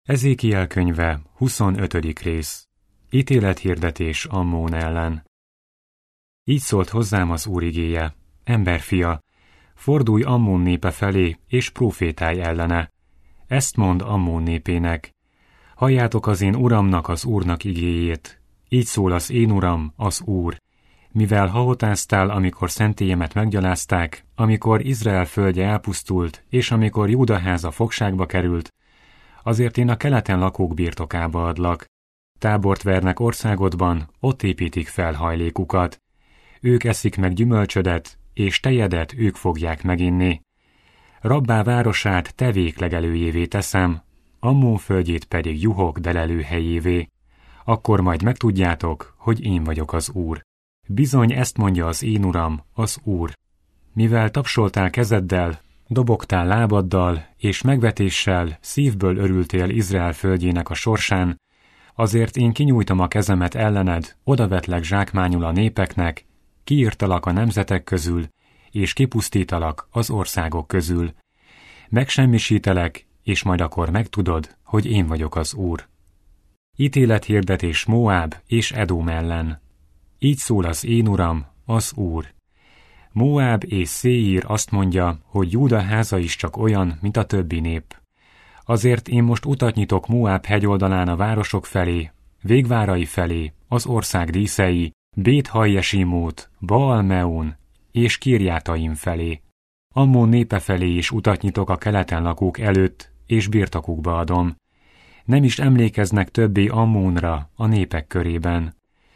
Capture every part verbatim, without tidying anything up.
Ezékiel könyve, huszonötödik rész. Ítélethirdetés Ammón ellen. Így szólt hozzám az Úr igéje: emberfia, fordulj Ammón népe felé, és prófétálj ellene. Ezt mond Ammón népének: halljátok az én uramnak, az Úrnak igéjét. Így szól az én uram, az Úr. Mivel hahotáztál, amikor szentélyemet meggyalázták, amikor Izrael földje elpusztult, és amikor Júda háza fogságba került, azért én a keleten lakók birtokába adlak. Tábort vernek országodban, ott építik fel hajlékukat. Ők eszik meg gyümölcsödet, és tejedet ők fogják meginni. Rabbá városát tevék legelőjévé teszem, Ammón földjét pedig juhok delelőhelyévé. Akkor majd megtudjátok, hogy én vagyok az Úr. Bizony ezt mondja az én uram, az Úr. Mivel tapsoltál kezeddel, dobogtál lábaddal, és megvetéssel szívből örültél Izrael földjének a sorsán, azért én kinyújtom a kezemet ellened, odavetlek zsákmányul a népeknek, kiírtalak a nemzetek közül, és kipusztítalak az országok közül. Megsemmisítelek, és majd akkor megtudod, hogy én vagyok az Úr. Ítélethirdetés Moáb és Edom ellen. Így szól az én uram, az Úr. Moáb és Széír azt mondja, hogy Júda háza is csak olyan, mint a többi nép. Azért én most utat nyitok Moáb hegyoldalán a városok felé, végvárai felé, az ország díszei, Bét-Hajjesimót, Baal-Meón és Kirjátaim felé. Ammón népe felé is utat nyitok a keleten lakók előtt, és birtokukba adom. Nem is emlékeznek többé Ammónra a népek körében.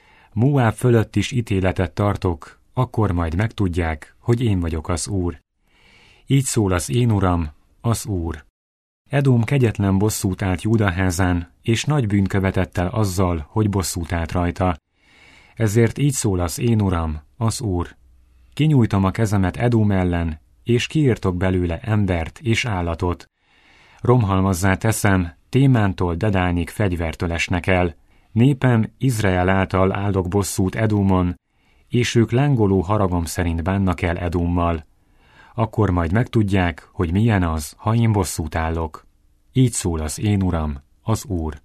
Moáb fölött is ítéletet tartok, akkor majd megtudják, hogy én vagyok az Úr. Így szól az én uram, az Úr. Edom kegyetlen bosszút állt Júda házán, és nagy bűnt követett el azzal, hogy bosszút állt rajta. Ezért így szól az én uram, az Úr. Kinyújtom a kezemet Edom ellen, és kiírtok belőle embert és állatot. Romhalmazzá teszem, Témántól Dedánig fegyvertől esnek el. Népem Izrael által áldok bosszút Edomon, és ők lángoló haragom szerint bánnak el Edommal. Akkor majd megtudják, hogy milyen az, ha én bosszút állok. Így szól az én uram, az Úr.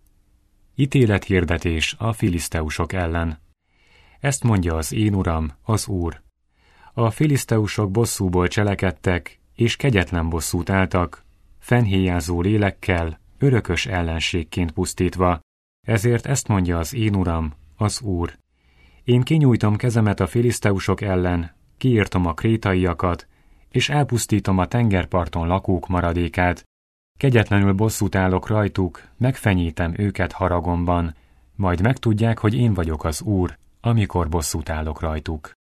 Ítélethirdetés a filiszteusok ellen. Ezt mondja az én uram, az Úr. A filiszteusok bosszúból cselekedtek, és kegyetlen bosszút álltak, fennhéjázó lélekkel, örökös ellenségként pusztítva. Ezért ezt mondja az én uram, az Úr. Én kinyújtom kezemet a filiszteusok ellen, kiírtom a krétaiakat, és elpusztítom a tengerparton lakók maradékát. Kegyetlenül bosszút állok rajtuk, megfenyítem őket haragomban, majd megtudják, hogy én vagyok az Úr, amikor bosszút állok rajtuk.